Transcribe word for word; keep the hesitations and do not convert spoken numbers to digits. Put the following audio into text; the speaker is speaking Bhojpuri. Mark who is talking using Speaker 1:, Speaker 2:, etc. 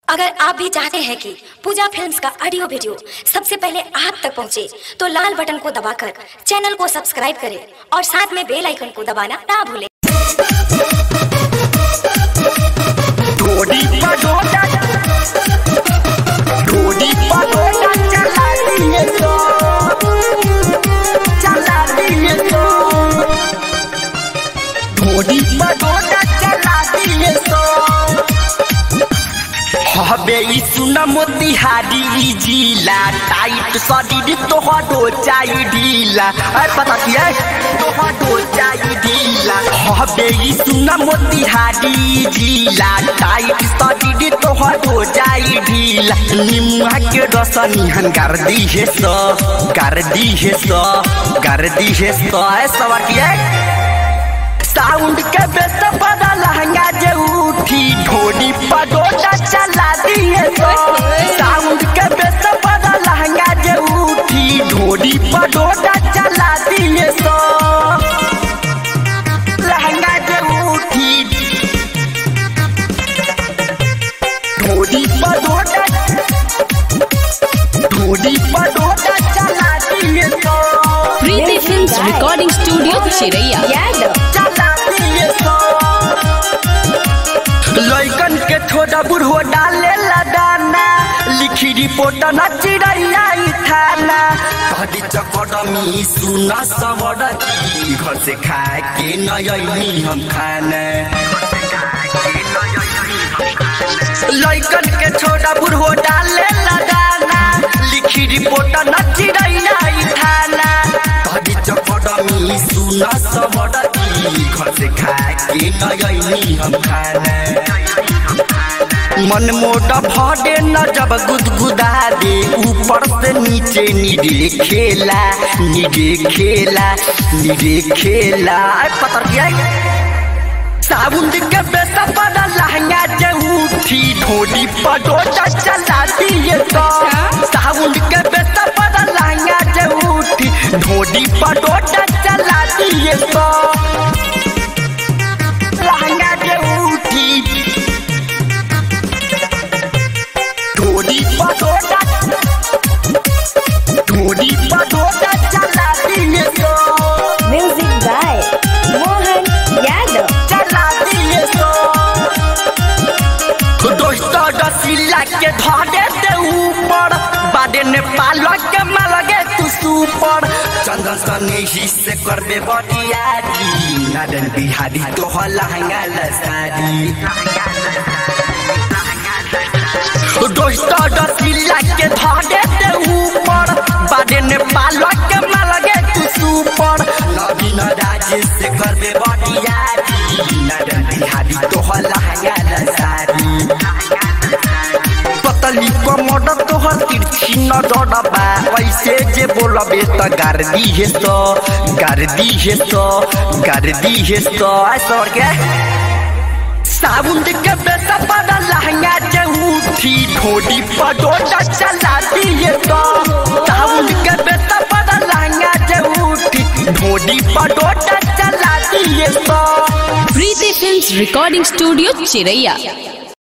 Speaker 1: अगर आप भी चाहते हैं कि पूजा फिल्म्स का ऑडियो वीडियो सबसे पहले आप तक पहुंचे, तो लाल बटन को दबाकर चैनल को सब्सक्राइब करें और साथ में बेल आइकन को दबाना ना भूलें।
Speaker 2: ढोडी पडोडा ढोडी पडोडा चला दिए तो चला दिए तो ढोडी पडोडा चला दिए तो हबे ई सुना मोतिहारी जिला टाइट शरीर तो हडो चाही ढीला। अरे पता किया तो हडो चाही ढीला। हबे ई सुना मोतिहारी जिला टाइट शरीर तो हडो चाही ढीला। निम्मा के रसनी हन कर दी है सो कर दी है सो कर दी है सो ऐसा किया साउंड के बेस बड़ा लहंगा जे उठी ढोडी पडोडा चला दिए तो साउंड के बेस बड़ा लहंगा जे उठी ढोडी पडोडा चला दिए तो लहंगा जे उठी ढोडी पडोडा ढोडी पडोडा चला दिए तो
Speaker 3: प्रीति फिल्म्स रिकॉर्डिंग स्टूडियो चिरैया।
Speaker 2: लइकन के थोड़ा बुढ़ो डाले लदाना लिखी रिपोर्ट न चिड़ैया थाना कदी चकड़मी सुना सबड़ घर से खाए के नयनी हम खाना लइकन के छोड़ा बुढ़ो डाले लदाना लिखी रिपोर्ट न चिड़ैया थाना कदी चकड़मी सुना सबड़ घर से खाए के नयनी हम खाना मन मोटा भरे न जब गुदगुदा दे ऊपर से नीचे निरे खेला निरे खेला निरे खेला पता क्या साउंड के बेस बड़ा लहंगा जे उठी ढोडी पडोडा चला दिए तो साउंड के बेस बड़ा लहंगा जे उठी ढोडी पडोडा चला दिए तो लहंगा जे उठी ढोडी पडोडा ढोडी पडोडा चला दिए तो
Speaker 1: म्यूजिक बाय मोहन यादव
Speaker 2: चला दिए तो दोस्तों रसीला के धरे दे ऊपर बादे नेपाल के मलगे तू सुपर चंदन सने ही से करबे बटियारी नादन बिहारी तो लहंगा लसारी दोस्तों रसीला के धरे दे ऊपर बादे नेपाल के मलगे तू सुपर नवीन राज से करबे बटियारी नादन बिहारी तो लहंगा लसारी पतली कमर तोहर तिरछी न डरबा ऐसे जे बोलबे त गार दी है तो गार दी है तो गार दी है तो ऐसा के साउंड के बेस बड़ा लहंगा जे उठी ढोडी पडोडा चला दिए तो साउंड के बेस बड़ा लहंगा जे उठी ढोडी पडोडा चला दिए तो
Speaker 3: प्रीति फिल्म्स रिकॉर्डिंग स्टूडियो चिरैया।